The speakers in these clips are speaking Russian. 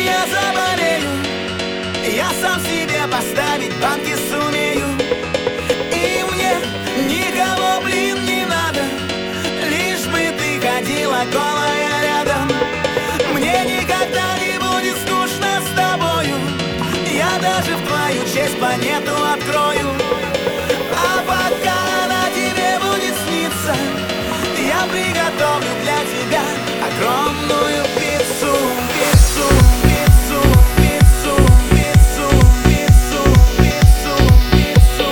я заболею, я сам себе поставить банки сумею. И мне никого, блин, не надо, лишь бы ты ходила голая рядом. Мне никогда не будет скучно с тобою, я даже в твою честь планету открою. А пока она тебе будет сниться, я приготовлю для тебя огромную пиццу, пиццу, пиццу, пиццу, пиццу, пиццу, пиццу,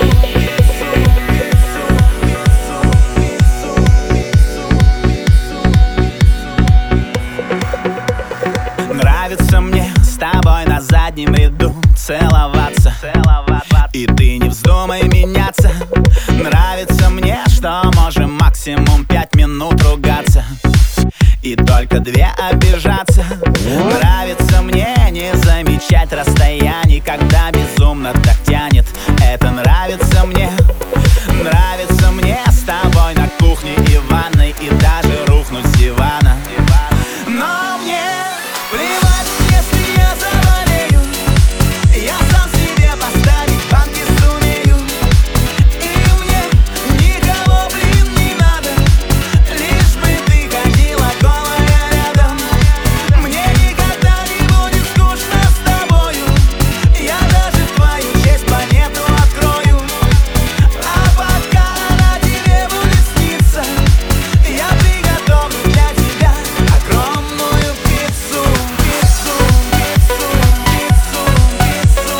пиццу. Нравится мне с тобой на заднем ряду целоваться, и ты не вздумай меняться. Нравится мне, что можем максимум 5 минут ругаться и только 2 обижаться. Нравится мне не замечать расстояний, когда безумно так тянет. Это нравится мне. Нравится мне с тобой на кухне и ванной, и даже рухнуть с дивана. Но мне плевать, если я заболею, я сам себе поставить банки сумею. И мне никого, блин, не надо, лишь бы ты ходила голая рядом. Мне никогда не будет скучно с тобою, я даже в твою честь планету открою. А пока она тебе будет сниться, я приготовлю для тебя огромную пиццу, пиццу, пиццу, пиццу, пиццу,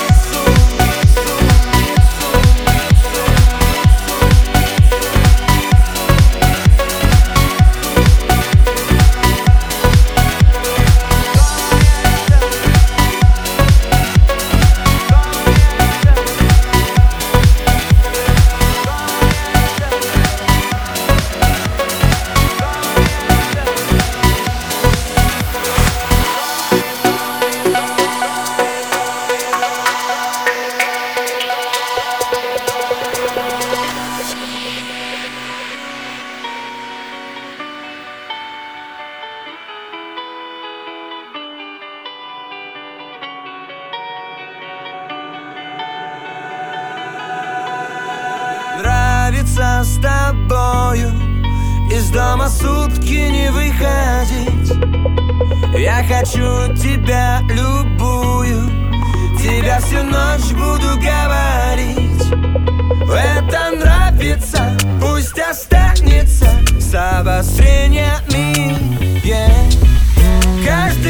нравится с тобою из дома сутки не выходить. Я хочу тебя любую, тебя всю ночь буду говорить. Это нравится, пусть останется с обострениями, yeah. Каждый